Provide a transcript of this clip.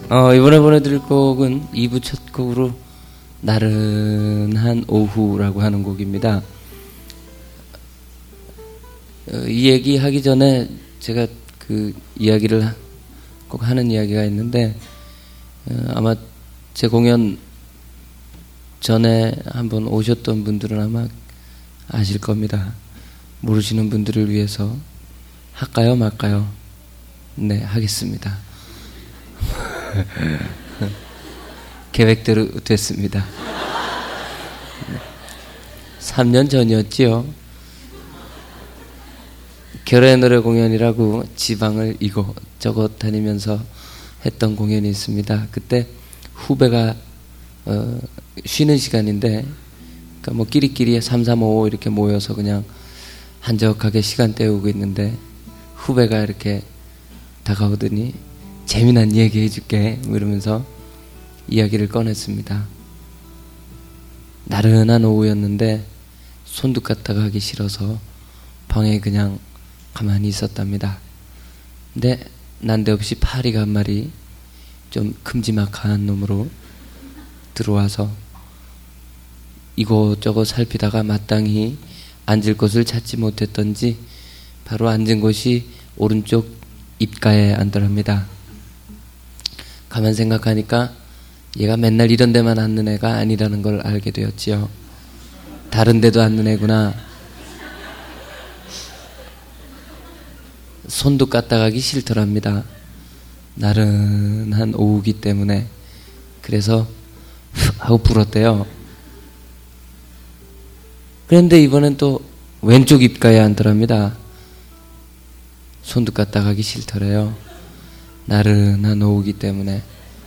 이번에 보내드릴 곡은 2부 첫 곡으로 나른한 오후라고 하는 곡입니다. 이 얘기 하기 전에 제가 그 이야기를 꼭 하는 이야기가 있는데, 아마 제 공연 전에 한번 오셨던 분들은 아마 아실 겁니다. 모르시는 분들을 위해서 할까요 말까요? 네, 하겠습니다. 계획대로 됐습니다. 3년 전이었지요. 결의 노래 공연이라고 지방을 이곳저곳 다니면서 했던 공연이 있습니다. 그때 후배가 쉬는 시간인데, 그러니까 뭐 끼리끼리 3, 3, 5 이렇게 모여서 그냥 한적하게 시간 때우고 있는데, 후배가 이렇게 다가오더니 재미난 얘기 해줄게 이러면서 이야기를 꺼냈습니다. 나른한 오후였는데 손도 갖다가 하기 싫어서 방에 그냥 가만히 있었답니다. 근데 난데없이 파리가 한 마리 좀 큼지막한 놈으로 들어와서 이곳저곳 살피다가 마땅히 앉을 곳을 찾지 못했던지 바로 앉은 곳이 오른쪽 입가에 앉더랍니다. 가만 생각하니까 얘가 맨날 이런 데만 앉는 애가 아니라는 걸 알게 되었지요. 다른 데도 앉는 애구나. 손도 까딱하기 싫더랍니다. 나른한 오후기 때문에. 그래서 훅 하고 불었대요. 그런데 이번엔 또 왼쪽 입가에 앉더랍니다. 손도 까딱하기 싫더래요. 나른한 오후기 때문에.